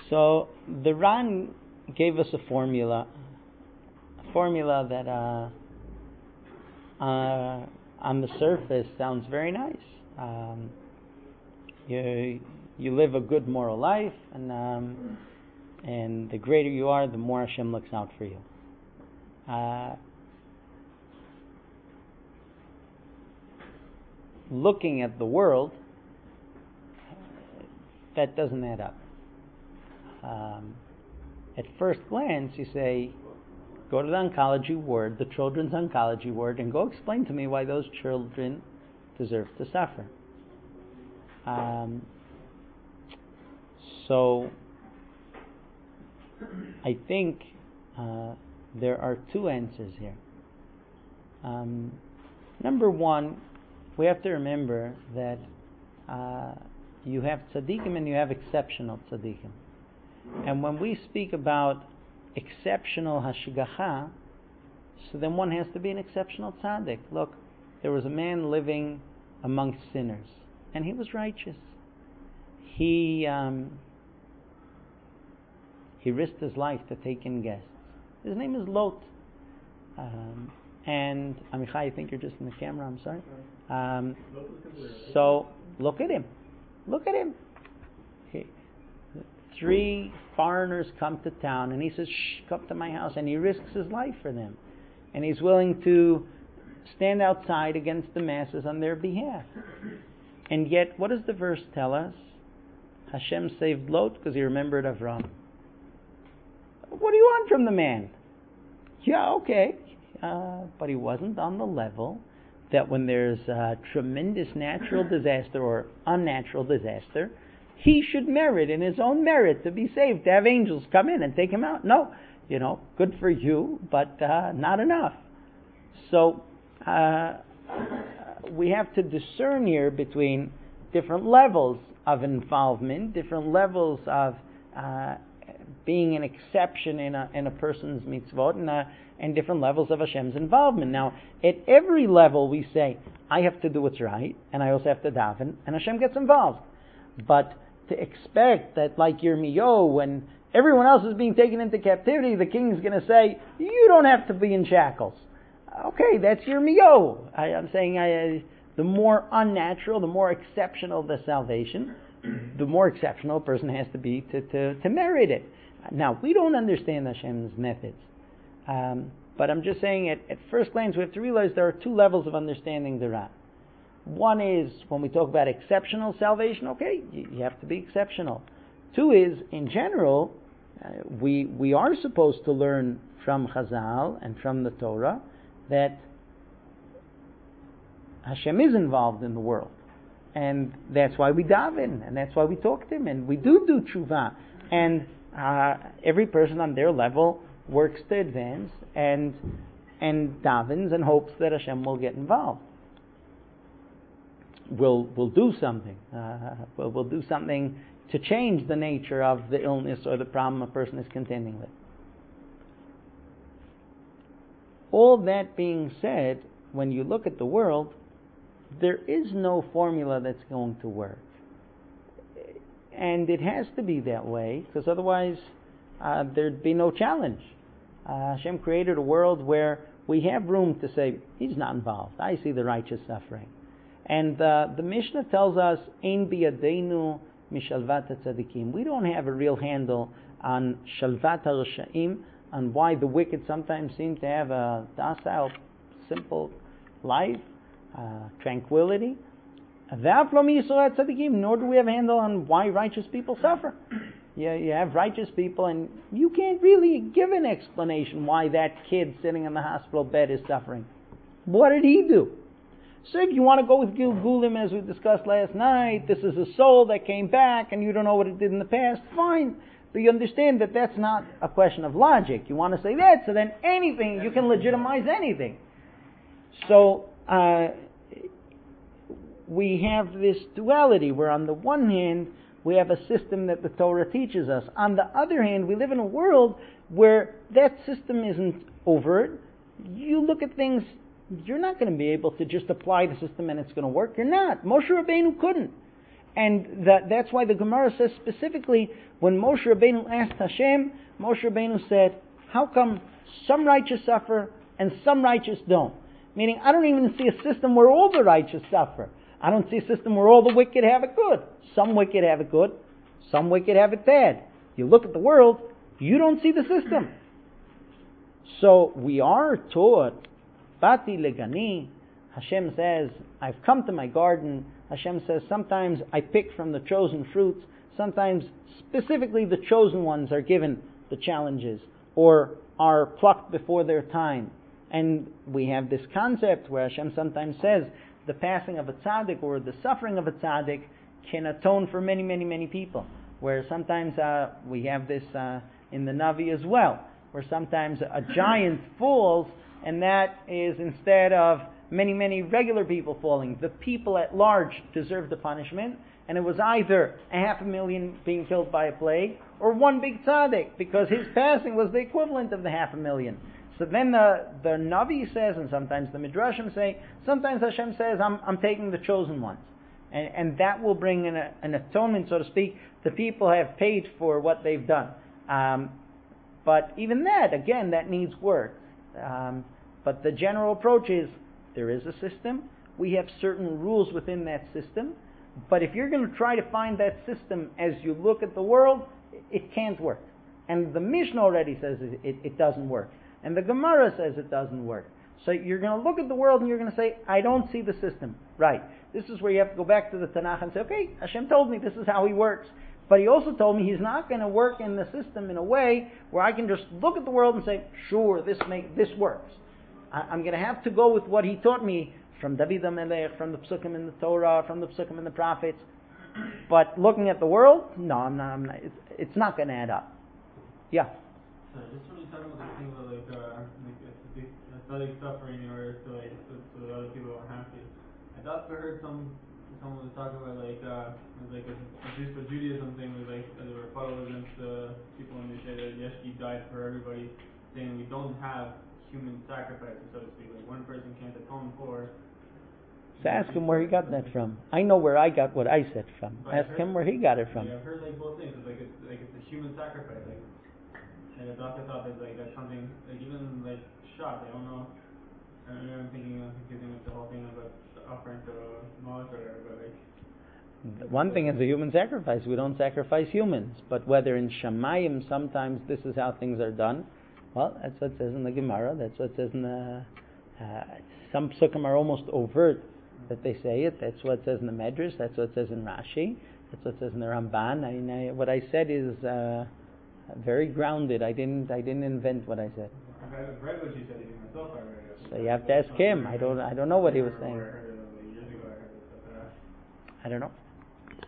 So the Ran gave us a formula that on the surface sounds very nice. You live a good moral life, and the greater you are, the more Hashem looks out for you. Looking at the world, that doesn't add up. At first glance, you say, go to the oncology ward, the children's oncology ward, and go explain to me why those children deserve to suffer. So, I think there are two answers here. Number one, we have to remember that you have tzaddikim and you have exceptional tzaddikim. And when we speak about exceptional hashgacha, so then one has to be an exceptional tzaddik. Look, there was a man living amongst sinners, and he was righteous. He risked his life to take in guests. His name is Lot. And Amichai, I think you're just in the camera, I'm sorry. So, look at him. Look at him. 3 foreigners come to town, and he says, shh, come to my house, and he risks his life for them. And he's willing to stand outside against the masses on their behalf. And yet, what does the verse tell us? Hashem saved Lot because he remembered Avram. What do you want from the man? Yeah, okay. But he wasn't on the level that when there's a tremendous natural disaster or unnatural disaster, he should merit in his own merit to be saved, to have angels come in and take him out. No, good for you, but not enough. So we have to discern here between different levels of involvement, different levels of being an exception in a person's mitzvot, and different levels of Hashem's involvement. Now, at every level we say, I have to do what's right, and I also have to daven, and Hashem gets involved. But to expect that, like Yirmiyahu, when everyone else is being taken into captivity, the king's going to say, you don't have to be in shackles. Okay, that's Yirmiyahu. I'm saying the more unnatural, the more exceptional the salvation, the more exceptional a person has to be to merit it. Now, we don't understand Hashem's methods. But I'm just saying, at first glance, we have to realize there are 2 levels of understanding the Ra. One is, when we talk about exceptional salvation, okay, you have to be exceptional. 2 is, in general, we are supposed to learn from Chazal and from the Torah that Hashem is involved in the world. And that's why we daven, and that's why we talk to Him, and we do tshuva. And every person on their level works to advance and davens and hopes that Hashem will get involved. We'll do something. We'll do something to change the nature of the illness or the problem a person is contending with. All that being said, when you look at the world, there is no formula that's going to work. And it has to be that way, because otherwise there'd be no challenge. Hashem created a world where we have room to say, He's not involved. I see the righteous suffering. And the Mishnah tells us, Ein biyadeinu mishalvat tzadikim. We don't have a real handle on shalvat ha-rashaim, on why the wicked sometimes seem to have a docile, simple life, tranquility. Nor do we have a handle on why righteous people suffer. You have righteous people, and you can't really give an explanation why that kid sitting in the hospital bed is suffering. What did he do? So if you want to go with Gilgulim, as we discussed last night, this is a soul that came back, and you don't know what it did in the past, fine. But you understand that that's not a question of logic. You want to say that, so then anything, you can legitimize anything. So we have this duality, where on the one hand, we have a system that the Torah teaches us. On the other hand, we live in a world where that system isn't overt. You look at things, you're not going to be able to just apply the system and it's going to work. You're not. Moshe Rabbeinu couldn't. And that's why the Gemara says specifically, when Moshe Rabbeinu asked Hashem, Moshe Rabbeinu said, how come some righteous suffer and some righteous don't? Meaning, I don't even see a system where all the righteous suffer. I don't see a system where all the wicked have it good. Some wicked have it good, some wicked have it bad. You look at the world, you don't see the system. So we are taught, Bati legani, Hashem says, I've come to my garden. Hashem says, sometimes I pick from the chosen fruits. Sometimes, specifically, the chosen ones are given the challenges or are plucked before their time. And we have this concept where Hashem sometimes says the passing of a tzaddik or the suffering of a tzaddik can atone for many, many, many people. Where sometimes we have this in the Navi as well, where sometimes a giant falls, and that is instead of many, many regular people falling. The people at large deserve the punishment, and it was either 500,000 being killed by a plague, or one big tzaddik, because his passing was the equivalent of the 500,000. So then the Navi says, and sometimes the Midrashim say, sometimes Hashem says, I'm taking the chosen ones. And that will bring an atonement, so to speak. The people have paid for what they've done. But even that, again, that needs work. But the general approach is, there is a system. We have certain rules within that system. But if you're going to try to find that system as you look at the world, it can't work. And the Mishnah already says it doesn't work. And the Gemara says it doesn't work. So you're going to look at the world and you're going to say, I don't see the system. Right. This is where you have to go back to the Tanakh and say, okay, Hashem told me this is how He works. But He also told me He's not going to work in the system in a way where I can just look at the world and say, sure, this works. I'm going to have to go with what He taught me from David HaMelech, from the Psukim in the Torah, from the Psukim in the Prophets. But looking at the world, no, I'm not. It's not going to add up. Yeah. So just when you talk about the thing about it's not suffering in order so that other people are happy. I also heard someone was talking about like at least for Judaism thing was like as a rebuttal against people when they say that Yeshki died for everybody, saying we don't have human sacrifices, so to speak. Like one person can't atone for. So ask him where he got that from. I know where I got what I said from. Ask him where he got it from. Yeah, I've heard like both things. It's a human sacrifice. And the doctor thought that that's something like even like shot. I don't know. I'm thinking of confusing with the whole thing about offering to Moloch or whatever. But one thing is a human sacrifice. We don't sacrifice humans, but whether in Shamayim sometimes this is how things are done. Well, that's what it says in the Gemara. That's what it says in the. Some psukim are almost overt that they say it. That's what it says in the Medrash. That's what it says in Rashi. That's what it says in the Ramban. What I said is very grounded. I didn't invent what I said. I've read what you said even myself. I read it. So you have to ask him. I don't know what he was saying. I don't know.